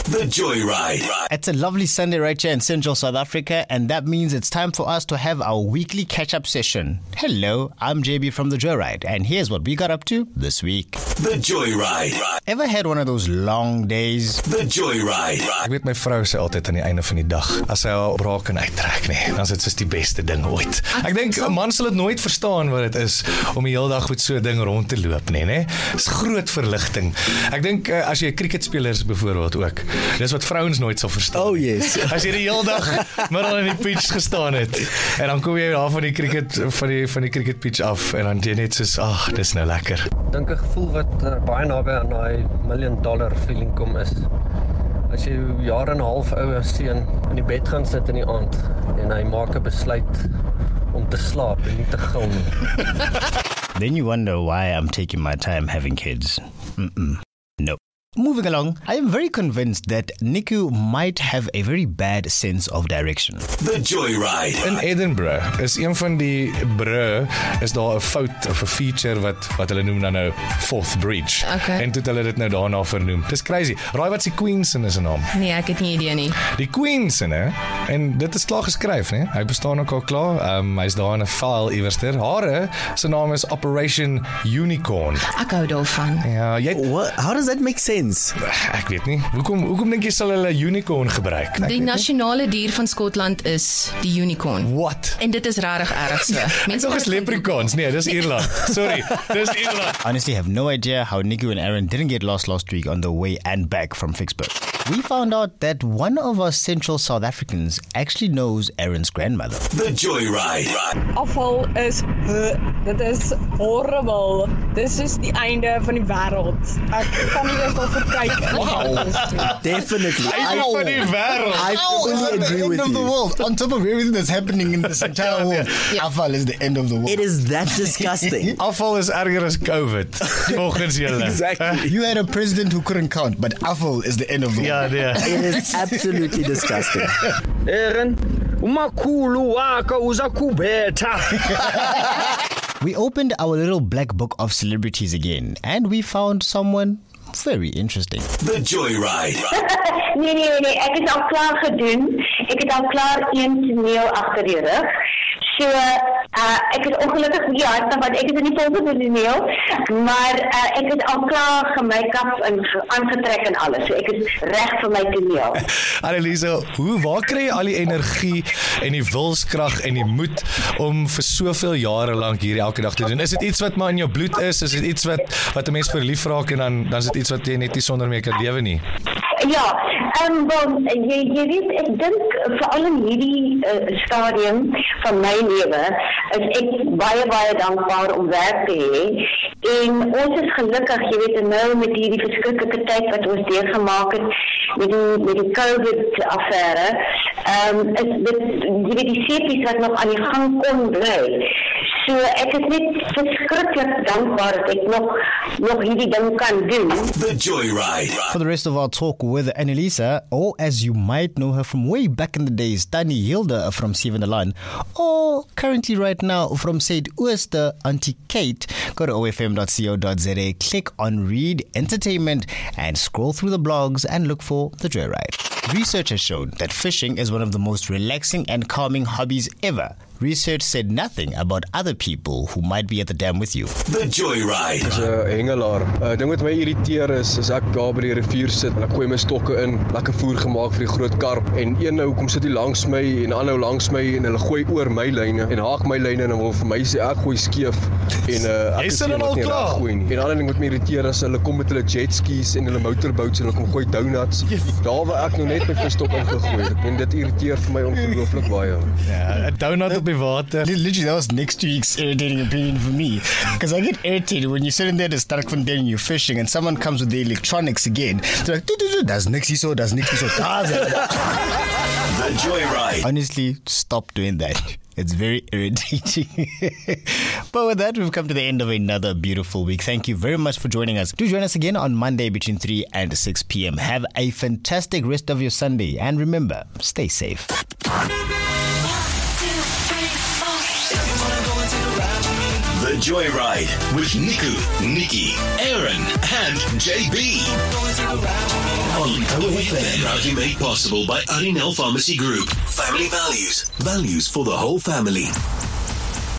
The Joyride. It's a lovely Sunday right here in Central South Africa, and that means it's time for us to have our weekly catch-up session. Hello, I'm JB from The Joyride, and here's what we got up to this week. The Joyride. Ever had one of those long days? The Joyride. Ek weet my vrou sê altyd aan die einde van die dag, as sy haar bra kan uittrek nie, dan is dit soos die beste ding ooit. Ek dink 'n man sal dit nooit verstaan wat dit is om die hele dag met so 'n ding rond te loop, nee. Dis groot verligting. Ek dink as jy 'n cricketspeler is byvoorbeeld ook, dis wat vrouens nooit sal verstaan. Oh yes. As jy die hele dag middel in die pitch gestaan het en dan kom jy daar van die cricket pitch af en dan jy net soos, dis nou lekker. Dink 'n gevoel wat baie naby aan daai $1 million feeling kom is. As jy jare en 'n half ou seun in die bed gaan sit in die aand en hy maak 'n besluit om te slaap en nie te gil nie. Then you wonder why I'm taking my time having kids. No. Moving along, I am very convinced that Niku might have a very bad sense of direction. The Joyride. In Edinburgh is een van die brûe is daar 'n fout of 'n feature wat hulle noem dan nou Fourth Bridge. Okay. En toe het hulle dit nou daarna vernoem. Dis crazy. Raai wat se Queensin is se naam? Nee, ek het nie idee nie. Die Queensin, hè? En dit is klaar geskryf, né? Hy bestaan ook al klaar. Hy's daar in 'n file iewerster. Hare se naam is Operation Unicorn. Ek hou daarvan. Ja, What? How does that make sense? ek weet nie. Hoekom dink jy sal hulle unicorn gebruik? Die nasionale dier van Skotland is die unicorn. What? En dit is regtig erg so. Mense is leprechauns. Nee, dis Ierland. Sorry, dis Ierland. Honestly, have no idea how Niku and Aaron didn't get lost last week on the way and back from Vicksburg. We found out that one of our Central South Africans actually knows Aaron's grandmother. The Joyride. Afval is, dit is horrible. Dis is die einde van die wêreld. Ek kan nie eens al verkyk. Definitely. Einde van die wêreld. I fully agree with End of the you. world. On top of everything that's happening in this entire world, Afal is the end of the world. It is that disgusting. Afval is erger as COVID. Volgens julle. Exactly. You had a president who couldn't count, but Afal is the end of the world. Ja, nee. It is absolutely disgusting. Aaron, umakhulu waka uzakubetha. We opened our little black book of celebrities again, and we found someone very interesting. The Joyride. Nee, ek het al klaar gedoen. Ek het al klaar een toneel agter die rug. So, ek het ongelukkig nie hard want ek is in die volgende toneel, maar ek het al klaar gemake-up en aangetrek en alles. So ek is reg vir my toneel. Anneliese, waar kry jy al die energie en die wilskrag en die moed om vir soveel jare lank hier elke dag te doen? Is dit iets wat maar in jou bloed is? Is dit iets wat 'n mens verlief raak en dan is dit iets wat jy net nie sonder mee kan lewe nie? Ja, jy weet, ek dink veral in hierdie stadium van my lewe is ek baie dankbaar om werk te hê. En ons is gelukkig, jy weet, nou met hierdie verskriklike tyd wat ons deurgemaak het met die COVID-affære, is dit, jy weet, die seepies wat nog aan die gang kon bly. So ek is net verskriklik dankbaar dat ek nog hierdie ding kan doen. The Joyride. For the rest of our talk with Annelisa, or as you might know her from way back in the days, Tannie Hilda from Sewende Laan, or currently right now from St. Ooster, Auntie Kate, go to ofm.co.za, click on Read Entertainment and scroll through the blogs and look for The Joyride. Research has shown that fishing is one of the most relaxing and calming hobbies ever. Research said nothing about other people who might be at the dam with you. The Joyride. As 'n hengelaar, ding wat my irriteer is ek daar by die rivier sit en ek gooi my stokke in, lekker voer gemaak vir die groot karp en een nou kom sit hier langs my en ander langs my en hulle gooi oor my lyne en haak my lyne en dan wil vir my sê ek gooi skeef en ek is dan al klaar. En die ander ding wat my irriteer is hulle kom met hulle jet skis en hulle motorboats en hulle kom gooi donuts. Daar waar ek nou net my visstok ingegooi het en dit irriteer vir my ongelooflik baie. Ja, 'n donut op die water. Literally, that was next week's irritating opinion for me. Because I get irritated when you're sitting there at the start from there and you're fishing and someone comes with the electronics again. They're like, does Nixie so. The Joyride. Honestly, stop doing that. It's very irritating. But with that, we've come to the end of another beautiful week. Thank you very much for joining us. Do join us again on Monday between 3 and 6 p.m. Have a fantastic rest of your Sunday. And remember, stay safe. The The Joyride with Niku, Nikki, Aaron, and JB. On OFM, proudly made possible by Arinel Pharmacy Group. Family values, values for the whole family.